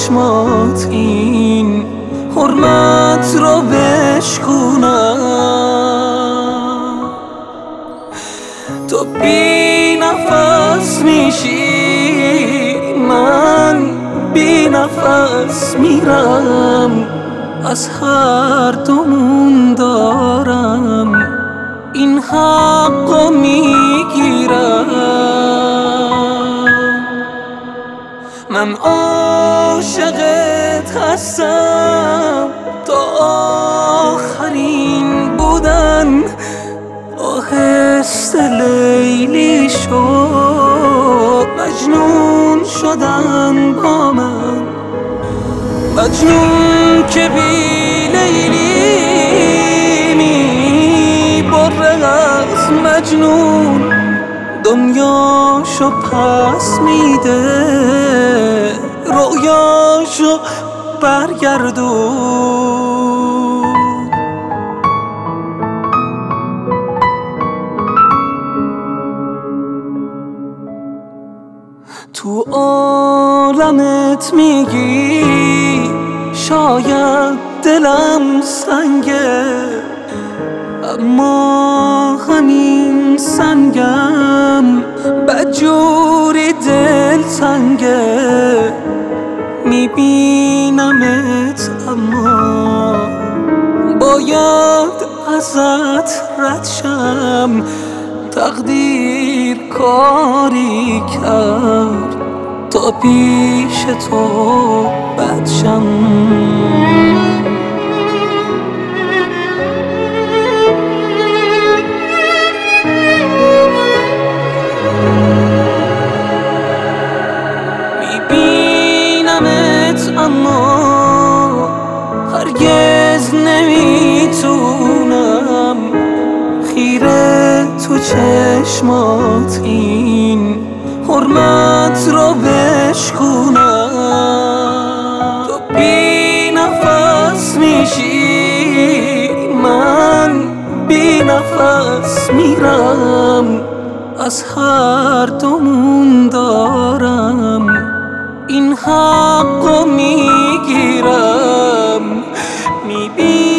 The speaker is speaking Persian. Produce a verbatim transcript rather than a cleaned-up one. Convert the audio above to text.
چشمات این حرمت رو بشکونم. تو بی نفس میشی، من بی نفس میرم، از هر دومون دارم این حقو میگیرم. من عاشقت هستم تا آخرین بودن. آهسته لیلی شد، مجنون شدن با من، مجنون که بی لیلی می بره از مجنون، دنیاشو پس میده، رویاشو برگردون. تو عالمت میگی شاید دلم سنگه، اما همین سنگم بدجوری دل تنگه. میبینمت اما باید ازت رد شم، تقدیر کاری کرد تا پیش تو بد شم. میبینمت اما هرگز نمیتونم خیره تو چشمات این حرمت رو بشکونم. تو بی نفس میشی، من بی نفس میرم، از هر دومون دارم این حقو میگیرم. میبینم